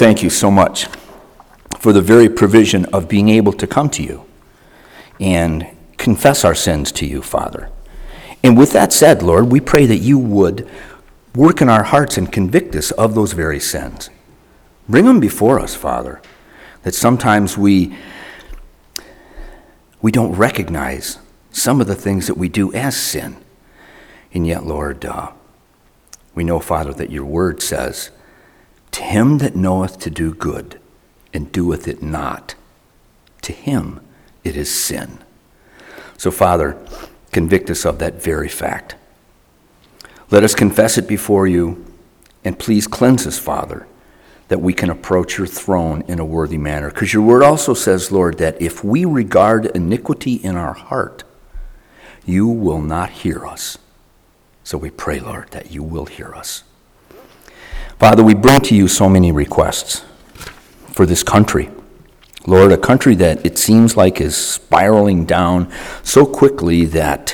Thank you so much for the very provision of being able to come to you and confess our sins to you, Father. And with that said, Lord, we pray that you would work in our hearts and convict us of those very sins. Bring them before us, Father, that sometimes we don't recognize some of the things that we do as sin. And yet, Lord, we know, Father, that your word says, "To him that knoweth to do good and doeth it not, to him it is sin." So, Father, convict us of that very fact. Let us confess it before you, and please cleanse us, Father, that we can approach your throne in a worthy manner. Because your word also says, Lord, that if we regard iniquity in our heart, you will not hear us. So we pray, Lord, that you will hear us. Father, we bring to you so many requests for this country. Lord, a country that it seems like is spiraling down so quickly that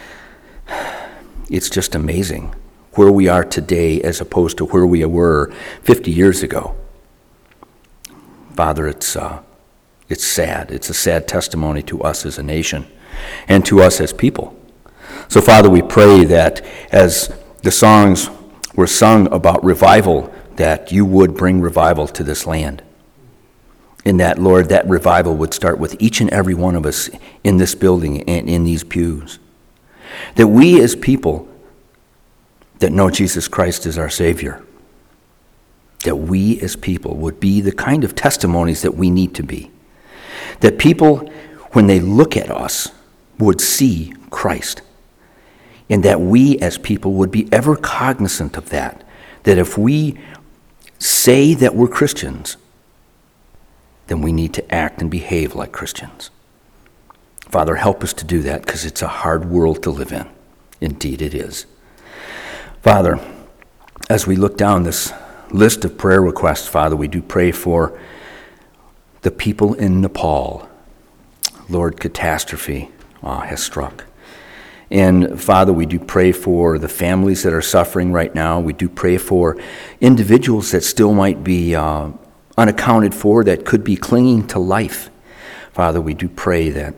it's just amazing where we are today as opposed to where we were 50 years ago. Father, it's sad. It's a sad testimony to us as a nation and to us as people. So, Father, we pray that as the songs were sung about revival, that you would bring revival to this land. And that, Lord, that revival would start with each and every one of us in this building and in these pews. That we as people that know Jesus Christ as our Savior, that we as people would be the kind of testimonies that we need to be. That people, when they look at us, would see Christ. And that we as people would be ever cognizant of that. That if we say that we're Christians, then we need to act and behave like Christians. Father, help us to do that, because it's a hard world to live in. Indeed it is. Father, as we look down this list of prayer requests, Father, we do pray for the people in Nepal. Lord, catastrophe has struck. And Father, we do pray for the families that are suffering right now. We do pray for individuals that still might be unaccounted for, that could be clinging to life. Father, we do pray that,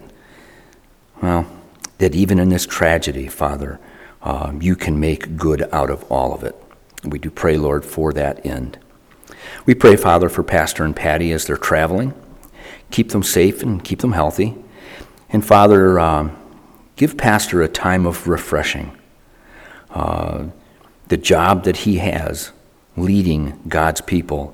that even in this tragedy, Father, you can make good out of all of it. We do pray, Lord, for that end. We pray, Father, for Pastor and Patty as they're traveling. Keep them safe and keep them healthy. And Father, give Pastor a time of refreshing. The job that he has, leading God's people,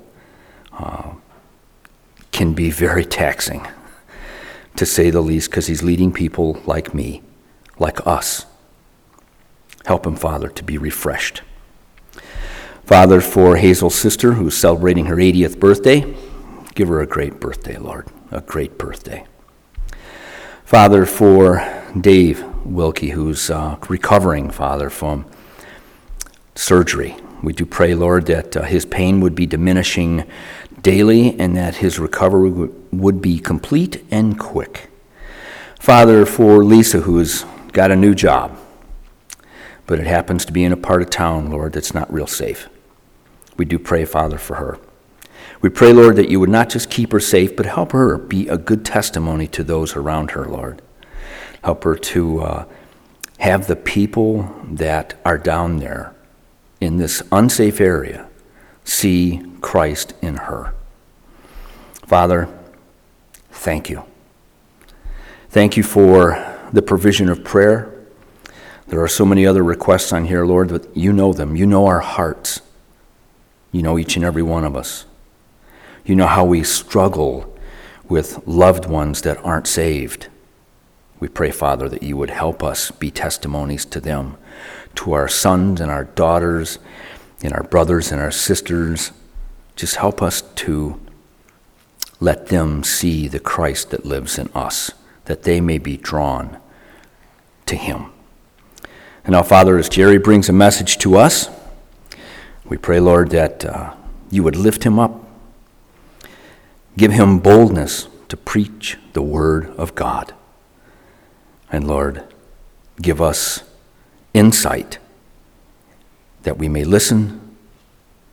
can be very taxing, to say the least, because he's leading people like me, like us. Help him, Father, to be refreshed. Father, for Hazel's sister, who's celebrating her 80th birthday, give her a great birthday, Lord, a great birthday. Father, for Dave Wilkie, who's recovering, Father, from surgery, we do pray, Lord, that his pain would be diminishing daily and that his recovery would be complete and quick. Father, for Lisa, who's got a new job, but it happens to be in a part of town, Lord, that's not real safe. We do pray, Father, for her. We pray, Lord, that you would not just keep her safe, but help her be a good testimony to those around her, Lord. Help her to have the people that are down there in this unsafe area see Christ in her. Father, thank you. Thank you for the provision of prayer. There are so many other requests on here, Lord, but you know them. You know our hearts. You know each and every one of us. You know how we struggle with loved ones that aren't saved. We pray, Father, that you would help us be testimonies to them, to our sons and our daughters, and our brothers and our sisters. Just help us to let them see the Christ that lives in us, that they may be drawn to him. And now, Father, as Jerry brings a message to us, we pray, Lord, that you would lift him up. Give him boldness to preach the word of God. And Lord, give us insight that we may listen,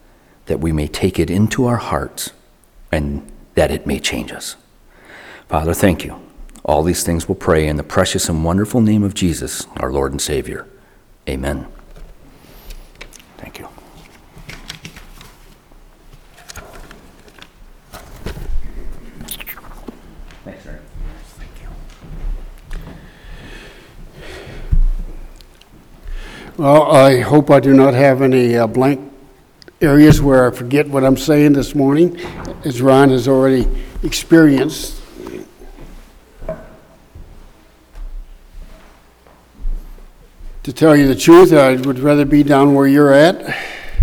that we may take it into our hearts and that it may change us. Father, thank you. All these things we'll pray in the precious and wonderful name of Jesus, our Lord and Savior. Amen. Thank you. Thanks, sir. Thank you. Well, I hope I do not have any blank areas where I forget what I'm saying this morning, as Ron has already experienced. To tell you the truth, I would rather be down where you're at.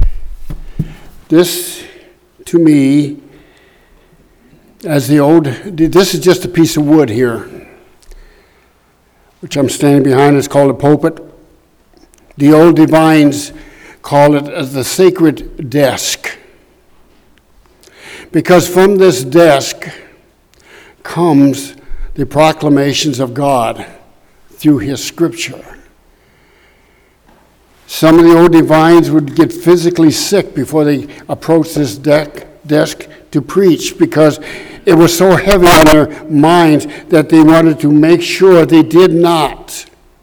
This, to me, this is just a piece of wood here, which I'm standing behind. It's called a pulpit. The old divines call it as the sacred desk, because from this desk comes the proclamations of God through his scripture. Some of the old divines would get physically sick before they approached this desk to preach, because it was so heavy on their minds that they wanted to make sure they did not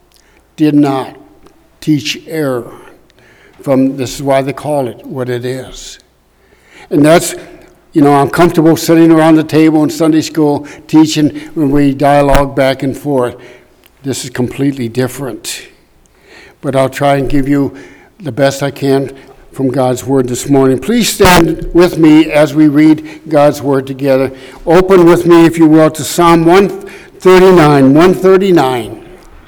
teach error. This is why they call it what it is. And that's, I'm comfortable sitting around the table in Sunday school teaching when we dialogue back and forth. This is completely different. But I'll try and give you the best I can from God's Word this morning. Please stand with me as we read God's Word together. Open with me, if you will, to Psalm 139. 139.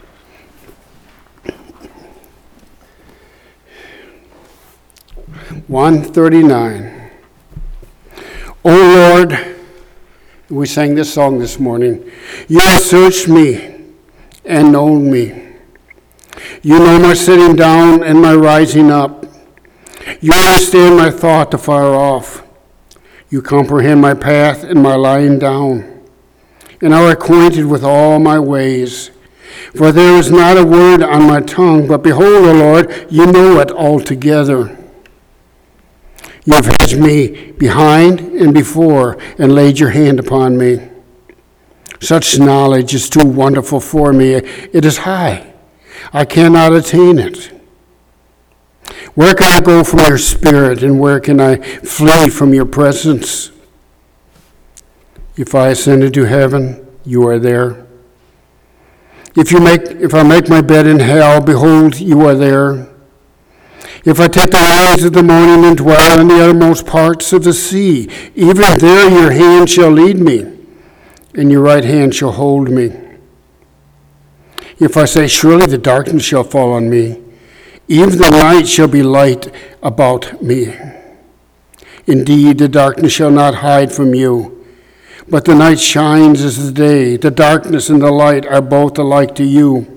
O Lord, we sang this song this morning. You have searched me and known me. You know my sitting down and my rising up. You understand my thought afar off. You comprehend my path and my lying down, and are acquainted with all my ways. For there is not a word on my tongue, but behold, O Lord, you know it altogether. You have hedged me behind and before, and laid your hand upon me. Such knowledge is too wonderful for me. It is high. I cannot attain it. Where can I go from your spirit, and where can I flee from your presence? If I ascend into heaven, you are there. If I make my bed in hell, behold, you are there. If I take the wings of the morning and dwell in the uttermost parts of the sea, even there your hand shall lead me, and your right hand shall hold me. If I say, surely the darkness shall fall on me, even the night shall be light about me. Indeed, the darkness shall not hide from you, but the night shines as the day. The darkness and the light are both alike to you.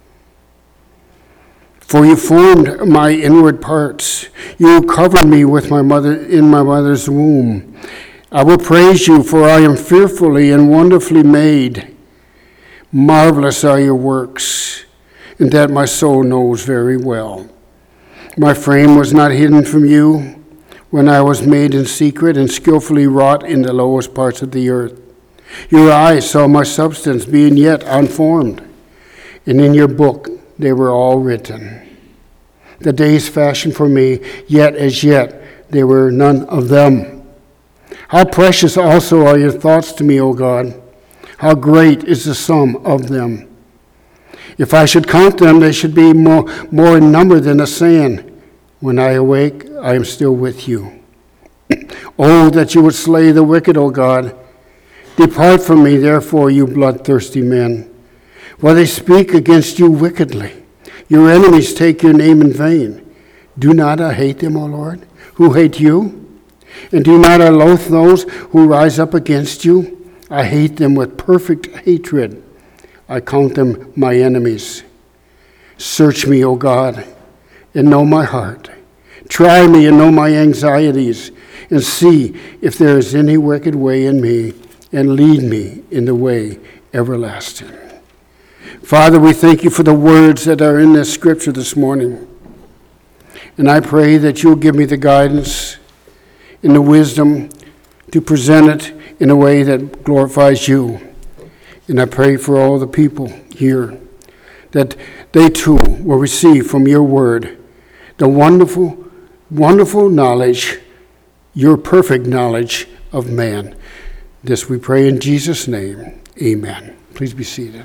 For you formed my inward parts. You covered me with in my mother's womb. I will praise you, for I am fearfully and wonderfully made. Marvelous are your works, and that my soul knows very well. My frame was not hidden from you when I was made in secret and skillfully wrought in the lowest parts of the earth. Your eyes saw my substance being yet unformed, and in your book they were all written. The days fashioned for me, yet as yet there were none of them. How precious also are your thoughts to me, O God! How great is the sum of them! If I should count them, they should be more in number than the sand. When I awake, I am still with you. Oh, that you would slay the wicked, O God! Depart from me, therefore, you bloodthirsty men. For they speak against you wickedly. Your enemies take your name in vain. Do not I hate them, O Lord, who hate you? And do not I loathe those who rise up against you? I hate them with perfect hatred. I count them my enemies. Search me, O God, and know my heart. Try me and know my anxieties, and see if there is any wicked way in me, and lead me in the way everlasting. Father, we thank you for the words that are in this scripture this morning. And I pray that you'll give me the guidance and the wisdom to present it in a way that glorifies you. And I pray for all the people here that they too will receive from your word the wonderful, wonderful knowledge, your perfect knowledge of man. This we pray in Jesus' name. Amen. Please be seated.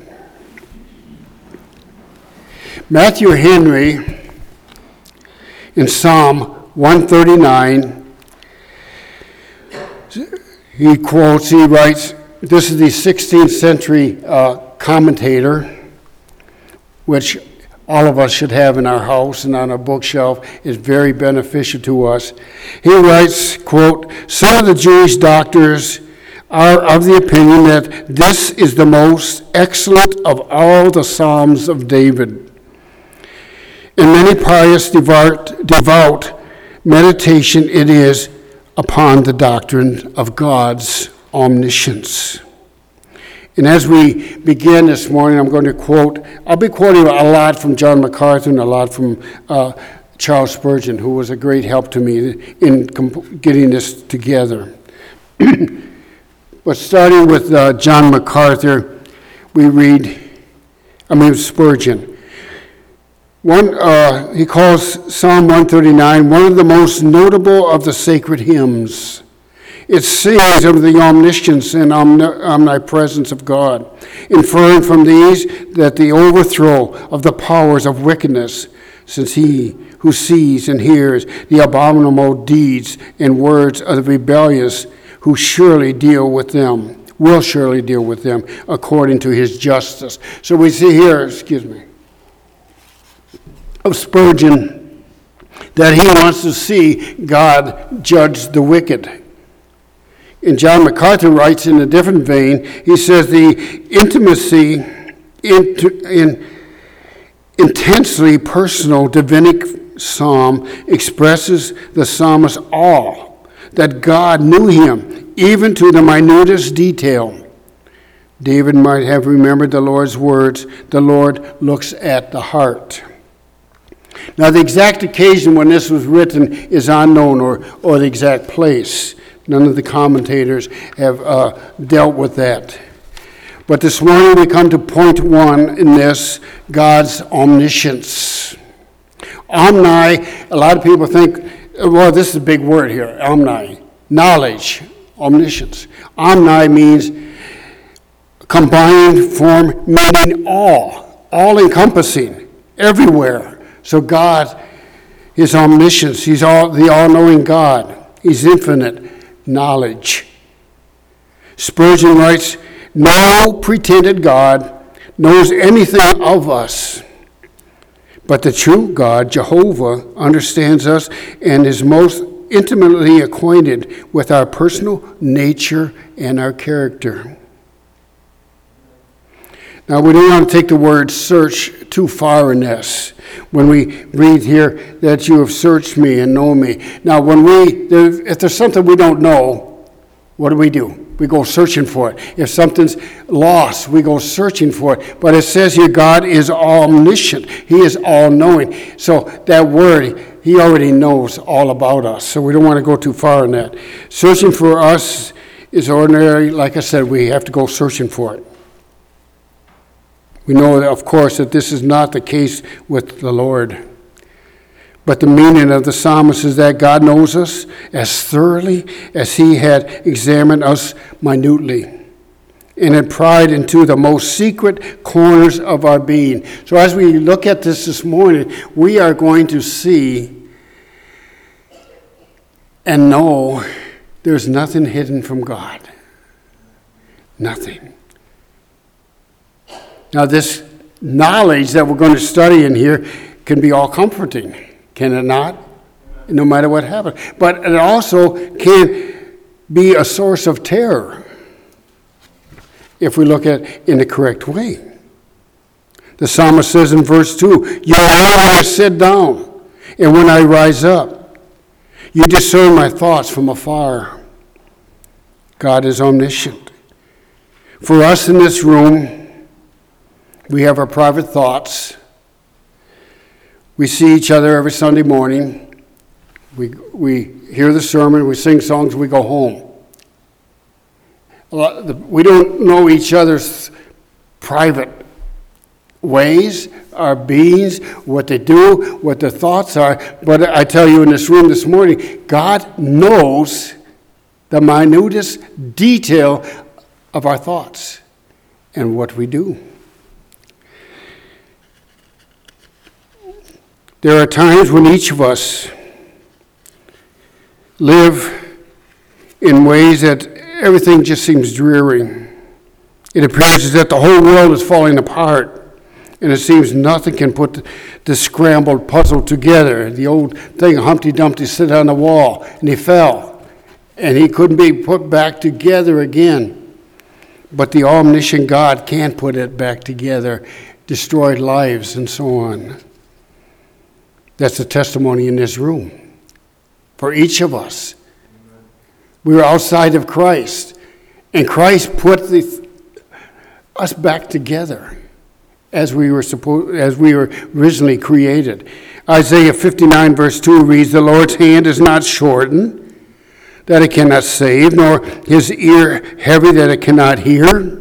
Matthew Henry, in Psalm 139, he writes, this is the 16th century commentator, which all of us should have in our house and on our bookshelf. Is very beneficial to us. He writes, quote, some of the Jewish doctors are of the opinion that this is the most excellent of all the Psalms of David. In many pious, devout meditation it is upon the doctrine of God's omniscience. And as we begin this morning, I'll be quoting a lot from John MacArthur and a lot from Charles Spurgeon, who was a great help to me in getting this together. But starting with John MacArthur, we read, Spurgeon. He calls Psalm 139 one of the most notable of the sacred hymns. It sings of the omniscience and omnipresence of God, inferring from these that the overthrow of the powers of wickedness, since he who sees and hears the abominable deeds and words of the rebellious, who will surely deal with them according to his justice. So we see here, of Spurgeon, that he wants to see God judge the wicked. And John MacArthur writes in a different vein, he says the intimacy in intensely personal Davidic psalm expresses the psalmist's awe that God knew him, even to the minutest detail. David might have remembered the Lord's words, the Lord looks at the heart. Now, the exact occasion when this was written is unknown, or the exact place. None of the commentators have dealt with that. But this morning we come to point one in this, God's omniscience. Omni, a lot of people think, well, this is a big word here, omni, knowledge, omniscience. Omni means combined form, meaning all-encompassing, everywhere. So God, his omniscience, he's the all-knowing God. He's infinite knowledge. Spurgeon writes, no pretended God knows anything of us, but the true God, Jehovah, understands us and is most intimately acquainted with our personal nature and our character. Now, we don't want to take the word search too far in this. When we read here that you have searched me and know me. Now, if there's something we don't know, what do? We go searching for it. If something's lost, we go searching for it. But it says here, God is omniscient. He is all-knowing. So that word, he already knows all about us. So we don't want to go too far in that. Searching for us is ordinary. Like I said, we have to go searching for it. We know, of course, that this is not the case with the Lord. But the meaning of the psalmist is that God knows us as thoroughly as he had examined us minutely and had pried into the most secret corners of our being. So as we look at this morning, we are going to see and know there's nothing hidden from God. Nothing. Now, this knowledge that we're going to study in here can be all comforting, can it not? No matter what happens. But it also can be a source of terror if we look at it in the correct way. The psalmist says in verse 2, you know when I sit down and when I rise up. You discern my thoughts from afar. God is omniscient. For us in this room, we have our private thoughts. We see each other every Sunday morning. We hear the sermon, we sing songs, we go home. We don't know each other's private ways, our beings, what they do, what their thoughts are. But I tell you in this room this morning, God knows the minutest detail of our thoughts and what we do. There are times when each of us live in ways that everything just seems dreary. It appears as if the whole world is falling apart, and it seems nothing can put the scrambled puzzle together. The old thing, Humpty Dumpty sit on the wall, and he fell, and he couldn't be put back together again. But the omniscient God can put it back together, destroyed lives, and so on. That's the testimony in this room for each of us. We were outside of Christ, and Christ put us back together as we were originally created. Isaiah 59 verse 2 reads, "The Lord's hand is not shortened, that it cannot save, nor his ear heavy, that it cannot hear."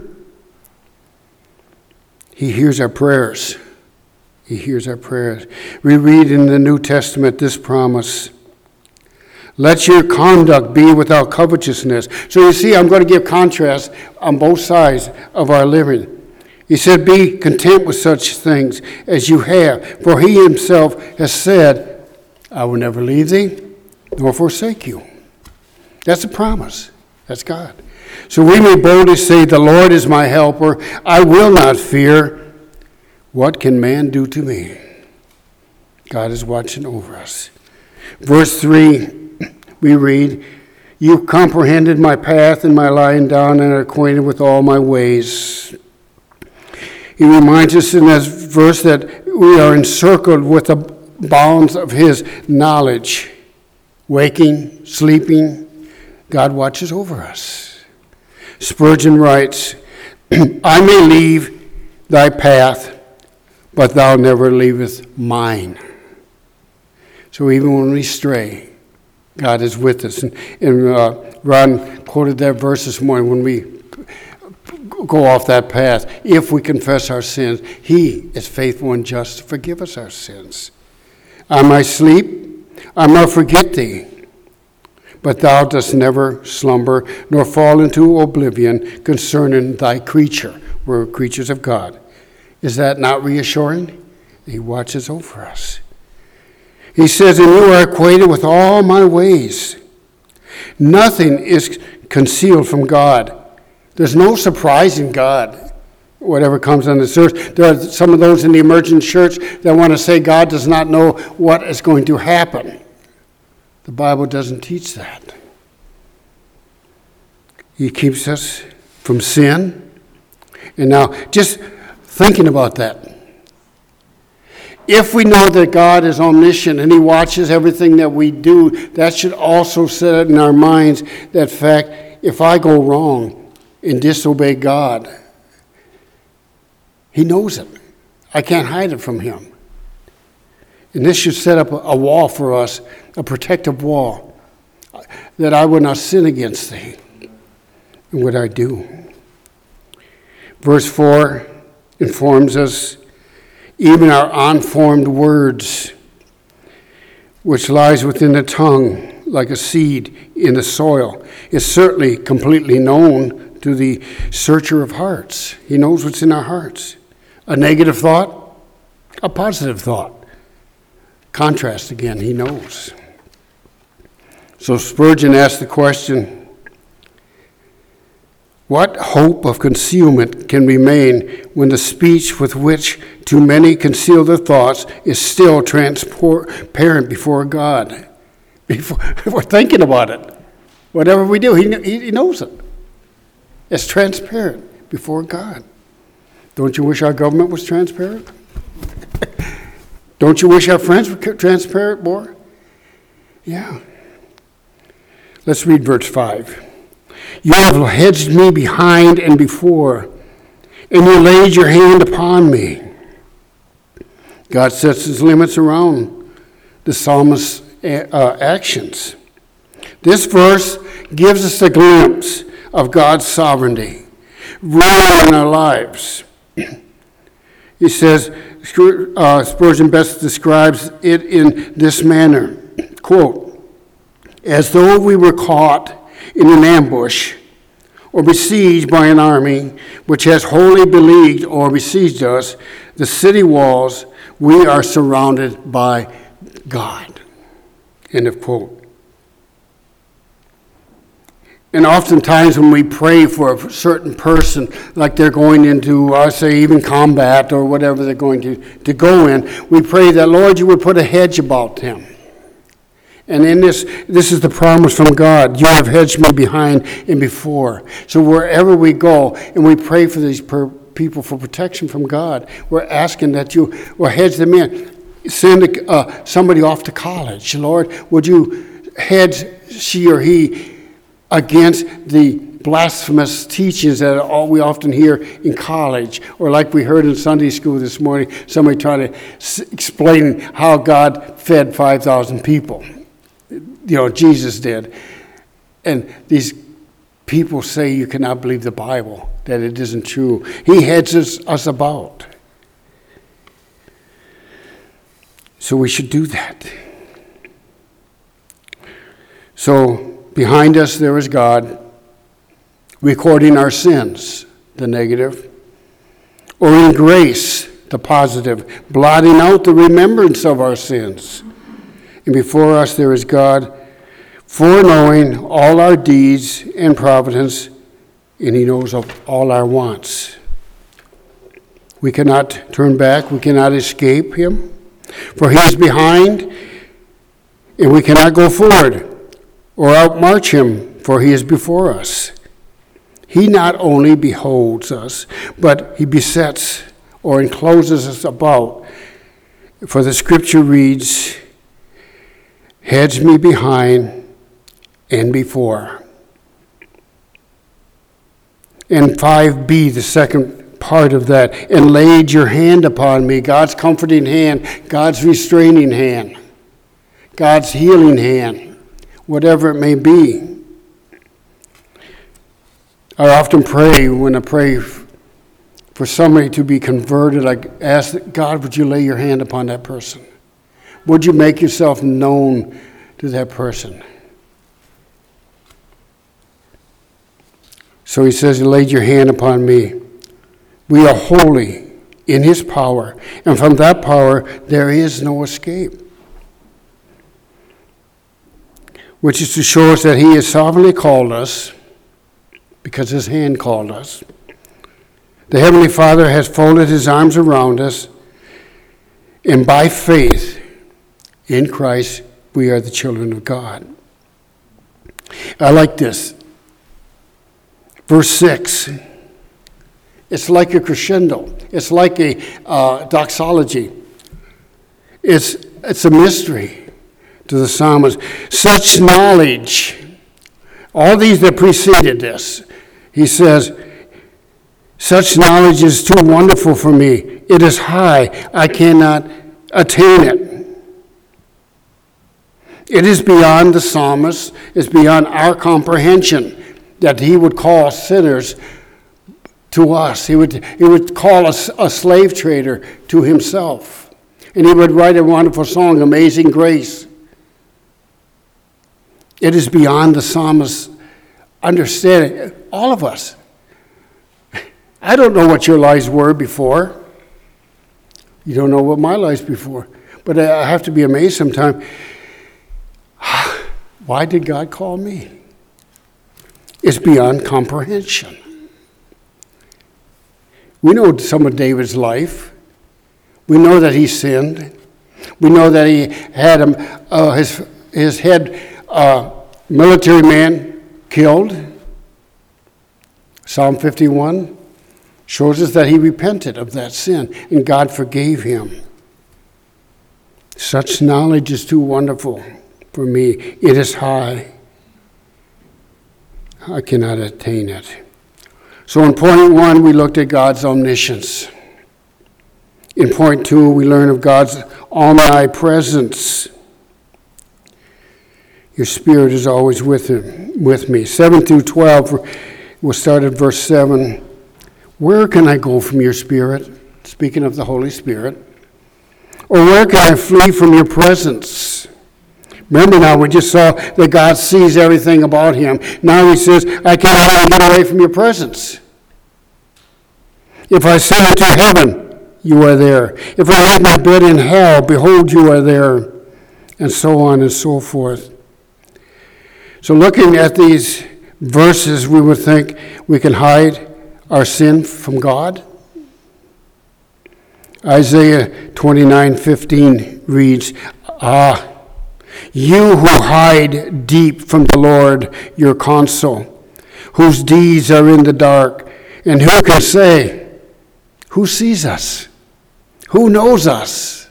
He hears our prayers. He hears our prayers. We read in the New Testament this promise, "Let your conduct be without covetousness." So you see, I'm going to give contrast on both sides of our living. He said, "Be content with such things as you have, for he himself has said, I will never leave thee nor forsake you." That's a promise. That's God. So we may boldly say, "The Lord is my helper. I will not fear. What can man do to me?" God is watching over us. Verse 3, we read, "You comprehended my path and my lying down, and are acquainted with all my ways." He reminds us in this verse that we are encircled with the bounds of his knowledge. Waking, sleeping, God watches over us. Spurgeon writes, "I may leave thy path, but thou never leavest mine." So even when we stray, God is with us. And Ron quoted that verse this morning, when we go off that path, if we confess our sins, he is faithful and just to forgive us our sins. "I might sleep, I might forget thee, but thou dost never slumber, nor fall into oblivion concerning thy creature." We're creatures of God. Is that not reassuring? He watches over us. He says, "And you are acquainted with all my ways." Nothing is concealed from God. There's no surprising God, whatever comes on this earth. There are some of those in the emergent church that want to say God does not know what is going to happen. The Bible doesn't teach that. He keeps us from sin. And now, just thinking about that. If we know that God is omniscient and he watches everything that we do, that should also set in our minds that fact, if I go wrong and disobey God, he knows it. I can't hide it from him. And this should set up a wall for us, a protective wall, that I will not sin against thee in what I do. Verse 4 informs us, even our unformed words, which lies within the tongue like a seed in the soil, is certainly completely known to the searcher of hearts. He knows what's in our hearts. A negative thought, a positive thought. Contrast again, he knows. So Spurgeon asked the question, what hope of concealment can remain when the speech with which too many conceal their thoughts is still transparent before God? We're thinking about it. Whatever we do, he knows it. It's transparent before God. Don't you wish our government was transparent? Don't you wish our friends were transparent more? Yeah. Let's read verse 5. You have hedged me behind and before, and you laid your hand upon me. God sets his limits around the psalmist actions. This verse gives us a glimpse of God's sovereignty, ruling in our lives. He says, Spurgeon best describes it in this manner, quote, "As though we were caught in an ambush or besieged by an army which has wholly beleaguered or besieged us, the city walls, we are surrounded by God." End of quote. And oftentimes when we pray for a certain person, like they're going into, say, even combat or whatever they're going to go in, we pray that, Lord, you would put a hedge about them. And in this is the promise from God. You have hedged me behind and before. So wherever we go and we pray for these people for protection from God, we're asking that you will hedge them in. Send somebody off to college. Lord, would you hedge she or he against the blasphemous teachings that we often hear in college, or like we heard in Sunday school this morning, somebody trying to explain how God fed 5,000 people. Jesus did. And these people say you cannot believe the Bible, that it isn't true. He hedges us about. So we should do that. So behind us there is God recording our sins, the negative, or in grace, the positive, blotting out the remembrance of our sins. And before us there is God foreknowing all our deeds and providence, and he knows of all our wants. We cannot turn back, we cannot escape him, for he is behind, and we cannot go forward or outmarch him, for he is before us. He not only beholds us, but he besets or encloses us about. For the scripture reads, "Hedge me behind and before." And 5b, the second part of that, "and laid your hand upon me," God's comforting hand, God's restraining hand, God's healing hand, whatever it may be. I often pray, when I pray for somebody to be converted, I ask God, would you lay your hand upon that person? Would you make yourself known to that person? So he says, "You laid your hand upon me." We are holy in his power, and from that power there is no escape. Which is to show us that he has sovereignly called us, because his hand called us. The Heavenly Father has folded his arms around us, and by faith in Christ, we are the children of God. I like this. Verse 6. It's like a crescendo. It's like a doxology. It's a mystery to the psalmist. Such knowledge, all these that preceded this, he says, such knowledge is too wonderful for me. It is high. I cannot attain it. It is beyond the psalmist. It's beyond our comprehension that he would call sinners to us. He would call us a slave trader to himself. And he would write a wonderful song, Amazing Grace. It is beyond the psalmist's understanding. All of us. I don't know what your lives were before. You don't know what my life's before. But I have to be amazed sometimes. Why did God call me? It's beyond comprehension. We know some of David's life. We know that he sinned. We know that he had his head military man killed. Psalm 51 shows us that he repented of that sin, and God forgave him. Such knowledge is too wonderful for me. It is high. I cannot attain it. So in point 1, we looked at God's omniscience. In point 2, we learn of God's omnipresence. Your Spirit is always with me. 7 through 12, we'll start at verse 7. Where can I go from your Spirit? Speaking of the Holy Spirit. Or where can I flee from your presence? Remember now, we just saw that God sees everything about him. Now he says, I can't even get away from your presence. If I ascend into heaven, you are there. If I make my bed in hell, behold, you are there. And so on and so forth. So looking at these verses, we would think we can hide our sin from God. Isaiah 29:15 reads, you who hide deep from the Lord your counsel, whose deeds are in the dark, and who can say, who sees us? Who knows us?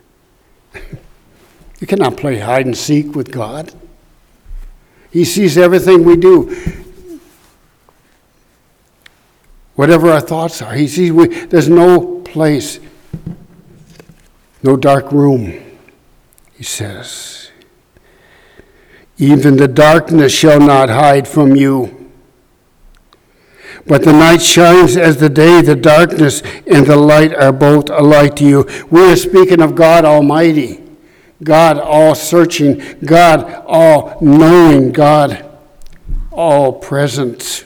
You cannot play hide and seek with God. He sees everything we do. Whatever our thoughts are, he sees there's no place, no dark room, he says. Even the darkness shall not hide from you. But the night shines as the day, the darkness and the light are both alike to you. We are speaking of God Almighty, God all-searching, God all-knowing, God all-present.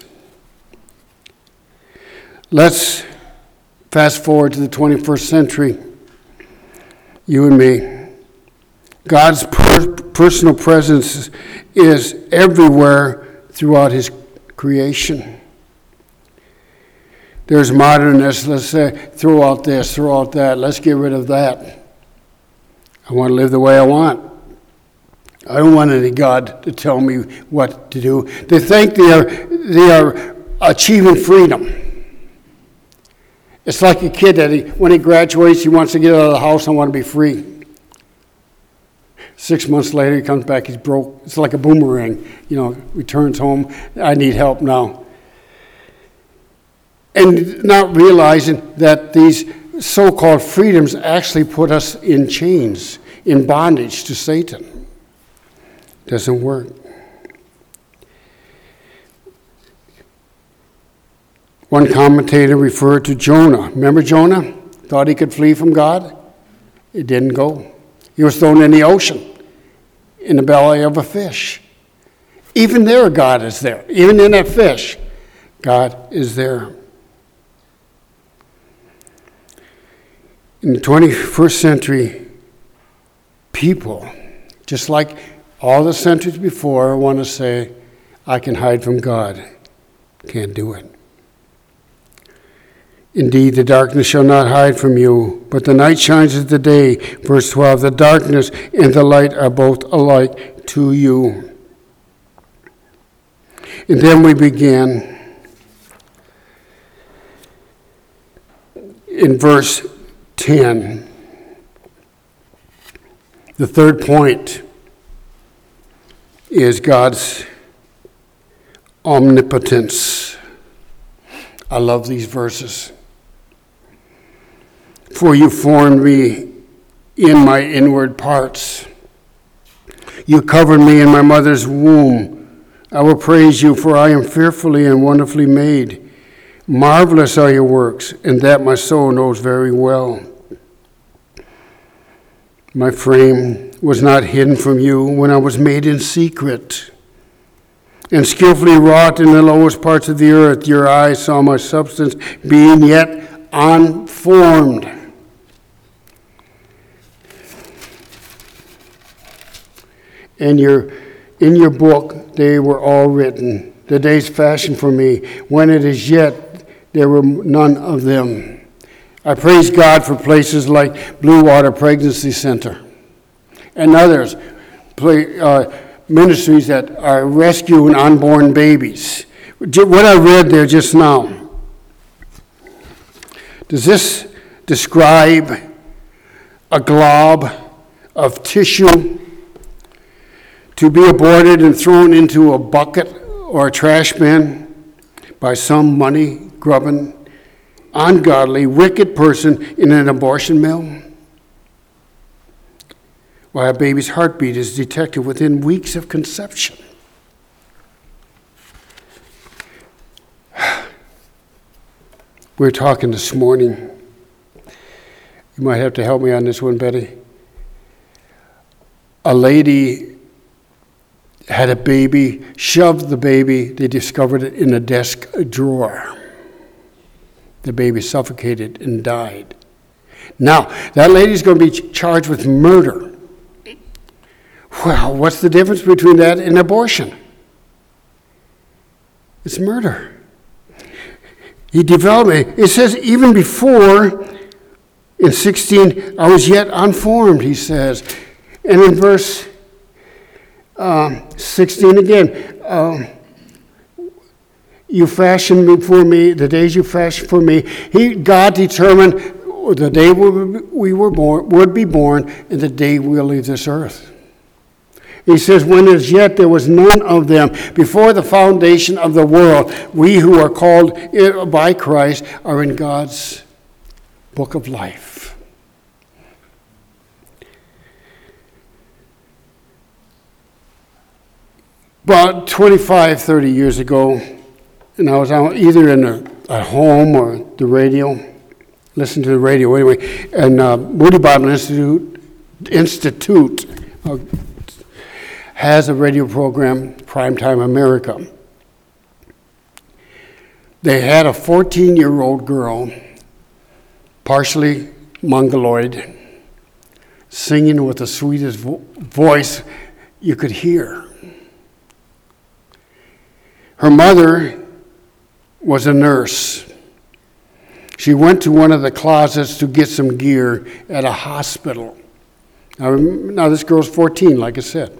Let's fast forward to the 21st century, you and me. God's personal presence is everywhere throughout his creation. There's modernists, let's say, throw out this, throw out that, let's get rid of that. I want to live the way I want. I don't want any God to tell me what to do. They think they are achieving freedom. It's like a kid that when he graduates, he wants to get out of the house and want to be free. 6 months later, he comes back, he's broke. It's like a boomerang, returns home, I need help now. And not realizing that these so-called freedoms actually put us in chains, in bondage to Satan. Doesn't work. One commentator referred to Jonah. Remember Jonah? Thought he could flee from God? It didn't go. He was thrown in the ocean, in the belly of a fish. Even there, God is there. Even in that fish, God is there. In the 21st century, people, just like all the centuries before, want to say, I can hide from God. Can't do it. Indeed, the darkness shall not hide from you, but the night shines as the day. Verse 12, the darkness and the light are both alike to you. And then we begin in verse 10. The third point is God's omnipotence. I love these verses. For you formed me in my inward parts. You covered me in my mother's womb. I will praise you, for I am fearfully and wonderfully made. Marvelous are your works, and that my soul knows very well. My frame was not hidden from you when I was made in secret, and skillfully wrought in the lowest parts of the earth. Your eyes saw my substance being yet unformed. And in your book they were all written, the days fashioned for me, when it is yet there were none of them. I praise God for places like Blue Water Pregnancy Center and others, ministries that are rescuing unborn babies. What I read there just now, does this describe a glob of tissue to be aborted and thrown into a bucket or a trash bin by some money-grubbing, ungodly, wicked person in an abortion mill? why a baby's heartbeat is detected within weeks of conception. We were talking this morning. You might have to help me on this one, Betty. A lady had a baby, shoved the baby, they discovered it in a desk drawer. The baby suffocated and died. Now, that lady's going to be charged with murder. Well, what's the difference between that and abortion? It's murder. He developed it. It says even before, in 16, I was yet unformed, he says. And in verse 16 again, you fashioned me for me, the days you fashioned for me. God determined the day we would be born and the day we'll leave this earth. He says, when as yet there was none of them, before the foundation of the world, we who are called by Christ are in God's book of life. About 25, 30 years ago, and I was either at home or the radio, listening to the radio anyway, and Moody Bible Institute has a radio program, Primetime America. They had a 14-year-old girl, partially mongoloid, singing with the sweetest voice you could hear. Her mother was a nurse. She went to one of the closets to get some gear at a hospital. Now this girl's 14, like I said.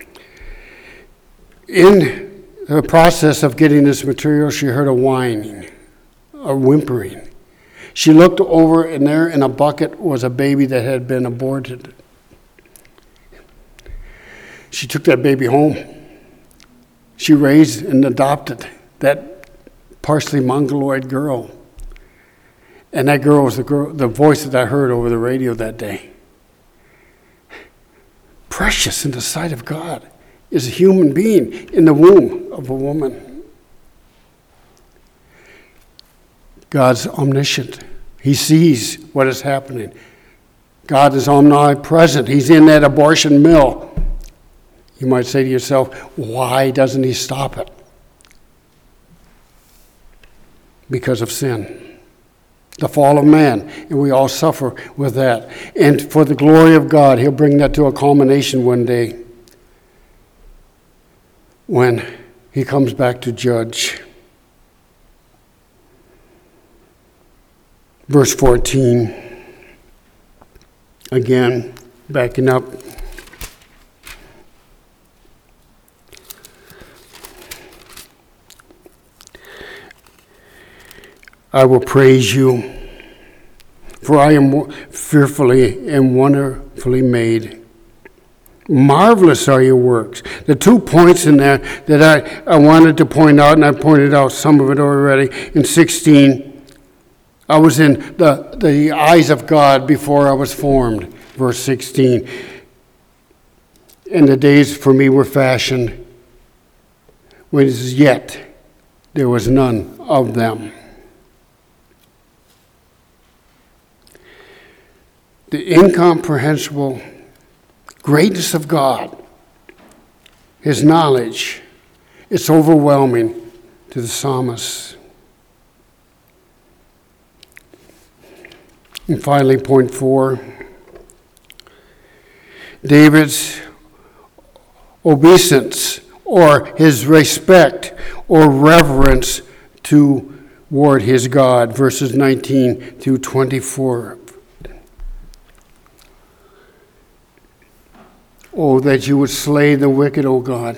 In the process of getting this material, she heard a whining, a whimpering. She looked over, and there in a bucket was a baby that had been aborted. She took that baby home. She raised and adopted that partially mongoloid girl. And that girl was the voice that I heard over the radio that day. Precious in the sight of God is a human being in the womb of a woman. God's omniscient. He sees what is happening. God is omnipresent. He's in that abortion mill. You might say to yourself, why doesn't he stop it? Because of sin. The fall of man, and we all suffer with that. And for the glory of God, he'll bring that to a culmination one day when he comes back to judge. Verse 14, again, backing up. I will praise you, for I am fearfully and wonderfully made. Marvelous are your works. The 2 points in there that I wanted to point out, and I pointed out some of it already, in 16, I was in the eyes of God before I was formed, verse 16. And the days for me were fashioned, when as yet there was none of them. The incomprehensible greatness of God, his knowledge, it's overwhelming to the psalmist. And finally, point 4, David's obeisance, or his respect or reverence toward his God, verses 19 through 24. Oh, that you would slay the wicked, O God.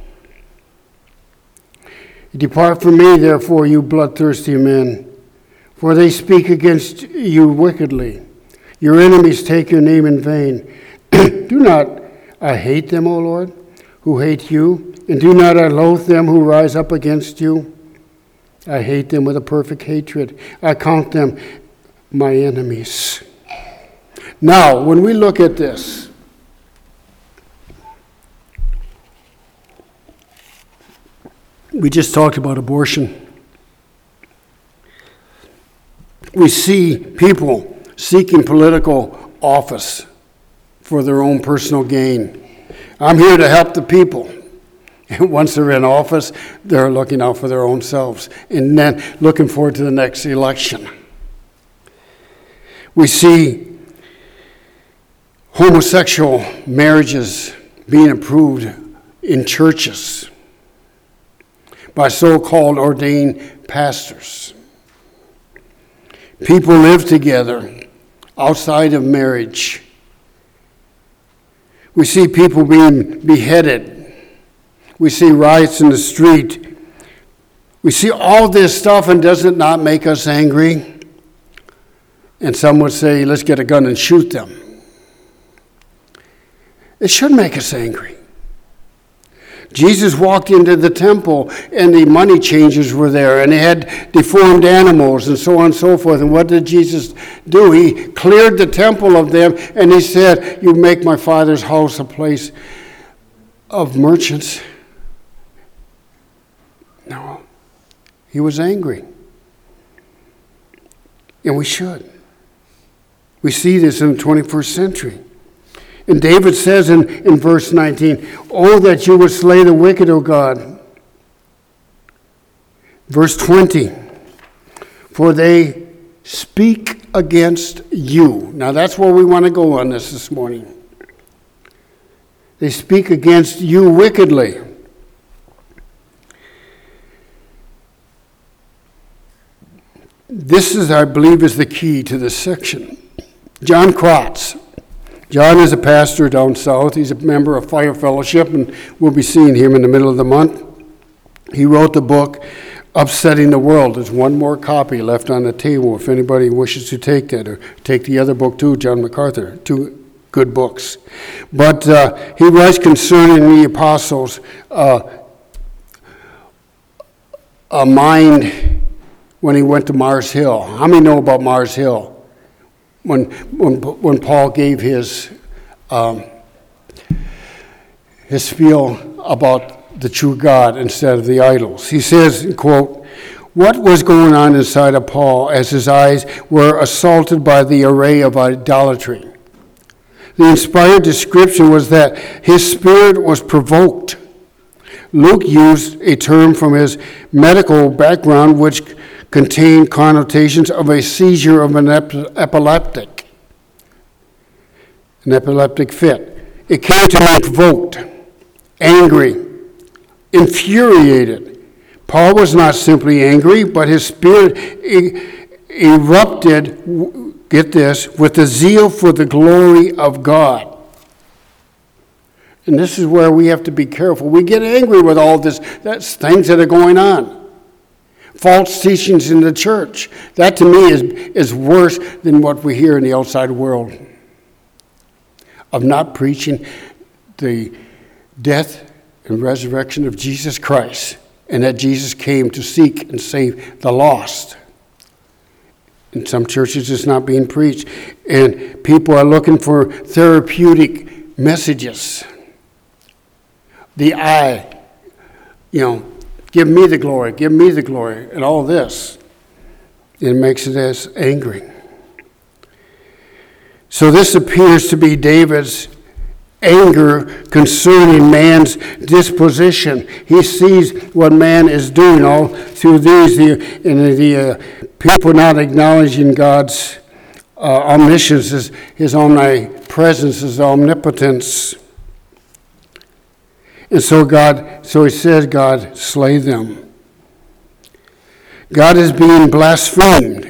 Depart from me, therefore, you bloodthirsty men, for they speak against you wickedly. Your enemies take your name in vain. Do not I hate them, O Lord, who hate you? And do not I loathe them who rise up against you? I hate them with a perfect hatred. I count them my enemies. Now, when we look at this, We just talked about abortion. We see people seeking political office for their own personal gain. I'm here to help the people. And once they're in office, they're looking out for their own selves and then looking forward to the next election. We see homosexual marriages being approved in churches by so-called ordained pastors. People live together outside of marriage. We see people being beheaded. We see riots in the street. We see all this stuff, and does it not make us angry? And some would say, let's get a gun and shoot them. It should make us angry. Jesus walked into the temple, and the money changers were there, and they had deformed animals, and so on and so forth. And what did Jesus do? He cleared the temple of them, and he said, you make my Father's house a place of merchants. No, he was angry. And we should. We see this in the 21st century. And David says in verse 19, oh, that you would slay the wicked, O God. Verse 20, for they speak against you. Now that's where we want to go on this morning. They speak against you wickedly. This is, I believe, is the key to this section. John Kratz. John is a pastor down south. He's a member of Fire Fellowship, and we'll be seeing him in the middle of the month. He wrote the book, Upsetting the World. There's one more copy left on the table if anybody wishes to take that, or take the other book too, John MacArthur. Two good books. But he writes concerning the apostles, a mind when he went to Mars Hill. How many know about Mars Hill? When Paul gave his spiel about the true God instead of the idols. He says, quote, what was going on inside of Paul as his eyes were assaulted by the array of idolatry? The inspired description was that his spirit was provoked. Luke used a term from his medical background which contained connotations of a seizure of an epileptic fit. It came to be provoked, angry, infuriated. Paul was not simply angry, but his spirit erupted, get this, with the zeal for the glory of God. And this is where we have to be careful. We get angry with all this, that's things that are going on. False teachings in the church. That to me is worse than what we hear in the outside world. Of not preaching the death and resurrection of Jesus Christ, and that Jesus came to seek and save the lost. In some churches it's not being preached, and people are looking for therapeutic messages. The I, give me the glory, and all this. It makes it as angry. So this appears to be David's anger concerning man's disposition. He sees what man is doing all through these, the people not acknowledging God's omniscience, his omnipresence, his omnipotence. And so he says, God, slay them. God is being blasphemed.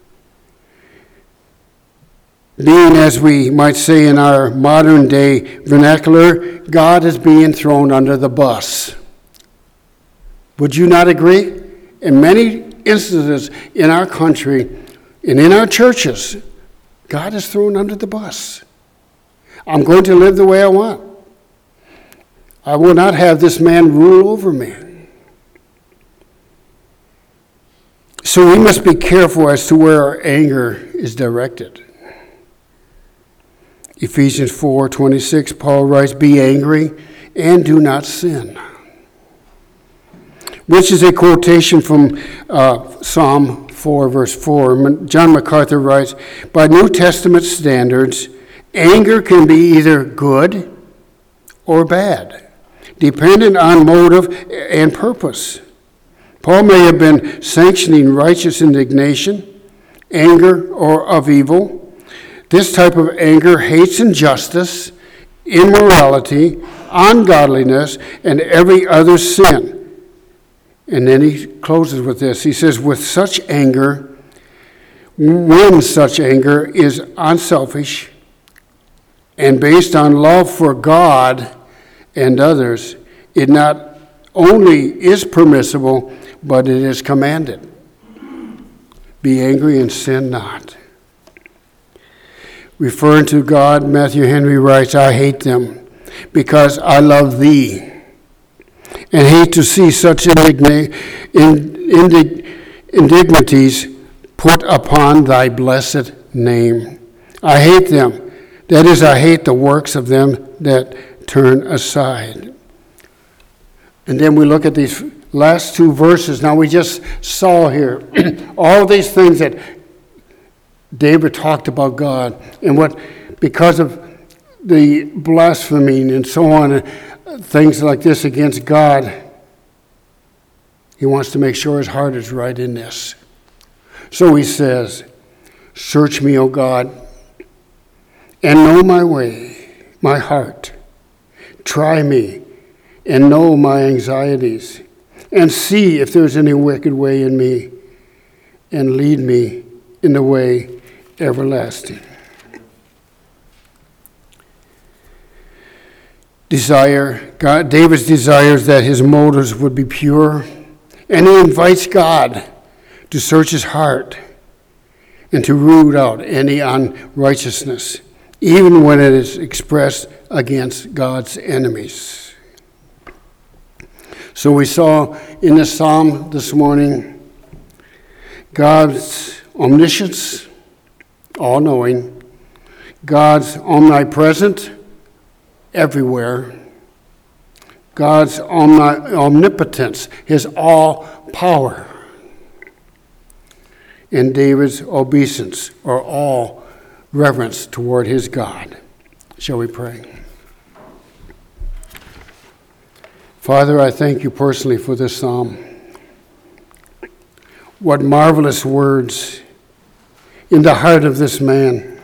Being, as we might say in our modern day vernacular, God is being thrown under the bus. Would you not agree? In many instances in our country and in our churches, God is thrown under the bus. I'm going to live the way I want. I will not have this man rule over me. So we must be careful as to where our anger is directed. Ephesians 4:26, Paul writes, be angry and do not sin. which is a quotation from Psalm 4, verse 4. John MacArthur writes, by New Testament standards, anger can be either good or bad, dependent on motive and purpose. Paul may have been sanctioning righteous indignation, anger, or of evil. This type of anger hates injustice, immorality, ungodliness, and every other sin. And then he closes with this. He says, when such anger is unselfish and based on love for God and others, it not only is permissible, but it is commanded. Be angry and sin not. Referring to God, Matthew Henry writes, I hate them because I love thee, and hate to see such indignities put upon thy blessed name. I hate them. That is, I hate the works of them that turn aside. And then we look at these last two verses. Now we just saw here all these things that David talked about God, and what, because of the blaspheming and so on, things like this against God, he wants to make sure his heart is right in this. So he says, search me, O God, and know my way, my heart. Try me and know my anxieties, and see if there's any wicked way in me, and lead me in the way everlasting. David's desires that his motives would be pure, and he invites God to search his heart and to root out any unrighteousness, even when it is expressed against God's enemies. So we saw in the psalm this morning God's omniscience, all-knowing, God's omnipresent, everywhere, God's omnipotence, his all power, and David's obeisance, or all reverence toward his God. Shall we pray? Father, I thank you personally for this psalm. What marvelous words in the heart of this man,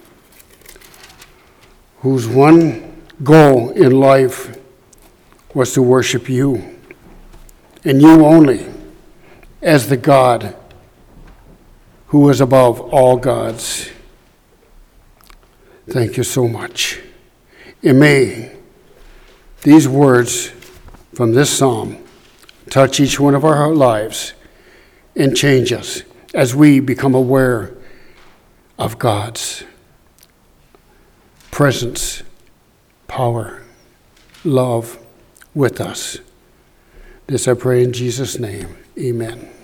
whose one goal in life was to worship you, and you only, as the God who is above all gods. Thank you so much. And may these words from this psalm touch each one of our lives and change us as we become aware of God's presence, power, love with us. This I pray in Jesus' name. Amen.